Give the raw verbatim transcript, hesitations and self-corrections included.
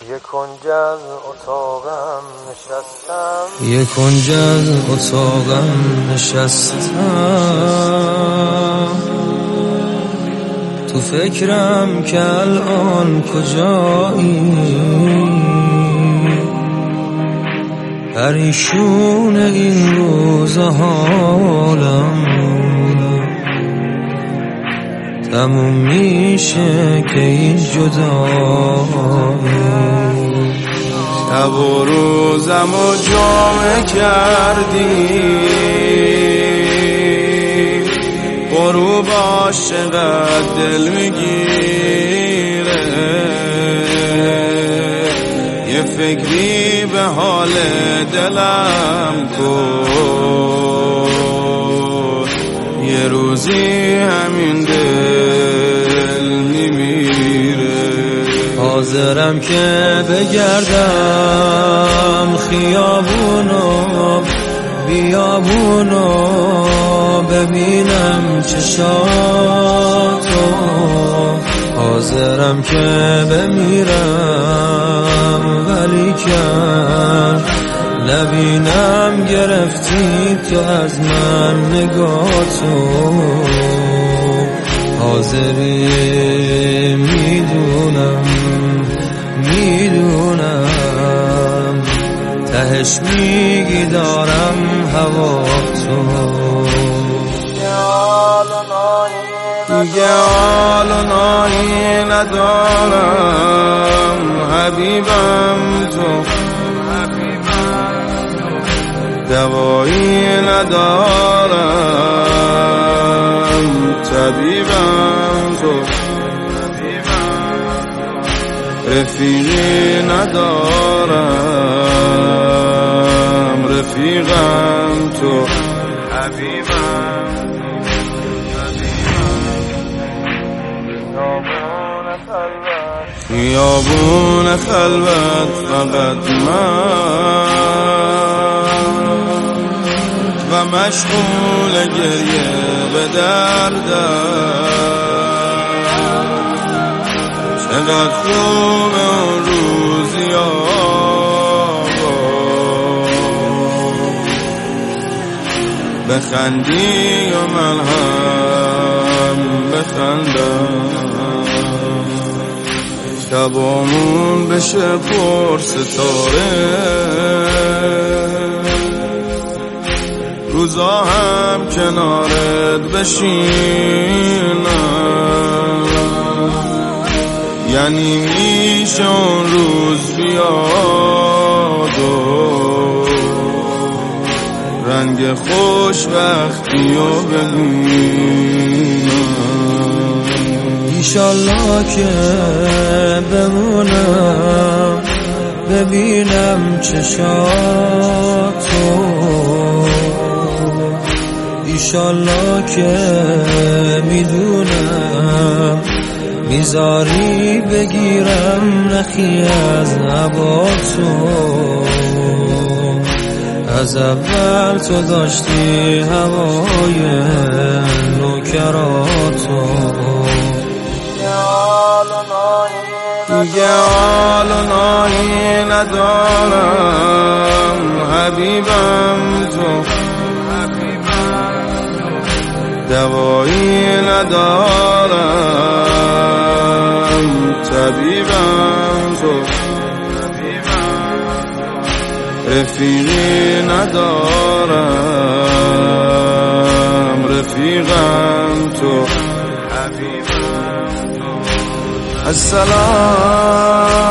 یه کنج از اتاقم نشستم یه کنج از اتاقم نشستم تو فکرم که الان کجایی پریشون این روز حالم تموم میشه که این جدایی شب و روزم و جامع کردی غروب عاشقت دل میگیره یه فکری به حال دلم کن یه روزی همین دل میمیره حاضرم که بگردم خیابونو بیابونو ببینم چشاتو حاضرم که بمیرم ولی کن نبینم گرفتی تو از من نگاتو حاضری میدونم میدونم تهش میگی دارم هوا تو دیگه حال و نایی ندارم حبیبم تو دوایی ندارم طبیبم تو رفیقی ندارم رفیقم تو حبیبم خیابون خلوت فقط من و مشغول گریه به دردم چقدر خوب اون روزی آقا بخندی و من هم بخندم شبامون بشه پر ستاره روزا هم کنارت بشینم یعنی میشه اون روز بیاد و رنگ خوشبختی رو ببینم ایشالله که بمونم ببینم چشاتو ایشالله که میدونم میذاری بگیرم نخی از نباتو از اول تو داشتی هوای نوکراتو دیگه حال و نایی ندارم حبیبم تو دوایی ندارم طبیبم تو رفیقی ندارم رفیقم تو السلام